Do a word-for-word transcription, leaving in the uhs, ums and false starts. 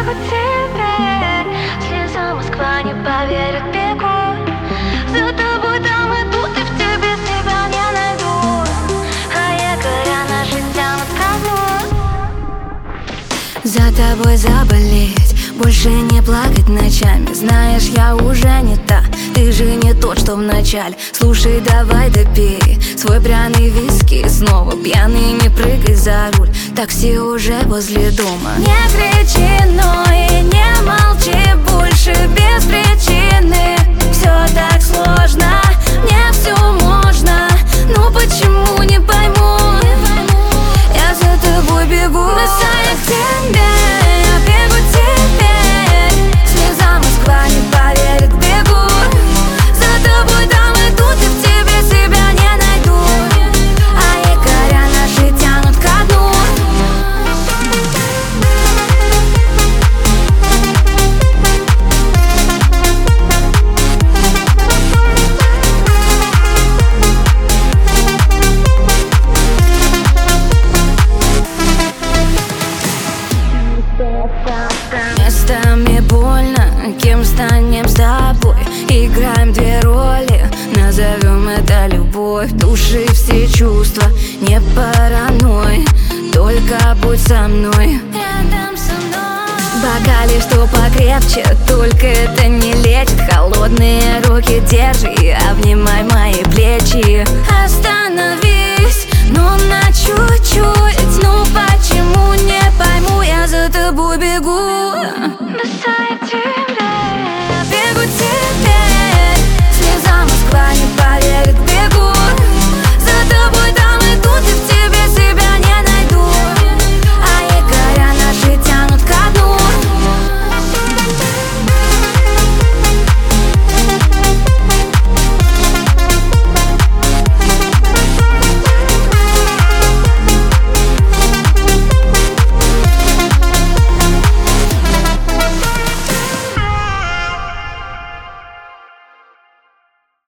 бегу теперь. Слеза Москва не поверит, бегу за тобой там и тут, и в тебе себя не найду. А якоря наши тянут ко дну. За тобой заболеть, больше не плакать ночами. Знаешь, я уже не та, ты же не тот, что в начале. Слушай, давай допей свой пряный виски снова. Пьяный не прыгай за руль, такси уже возле дома. Не кричи, но и не молчи больше без причины. Все так сложно, мне все можно, ну почему не пойму? Я за тобой бегу, бросая к тебе. Я бегу теперь, слеза Москва не поверит, бегу за тобой там и тут, и в тебе себя не найду. А якоря наши тянут ко дну. Местами больно, кем станем с тобой? Играем две роли, назовем это любовь. Души все чувства, не паранойй, только будь со мной, рядом со мной. В бокале что покрепче, только это не лечит. Холодные руки держи, обнимай мои плечи. Остановись, ну на чуть-чуть, ну почти.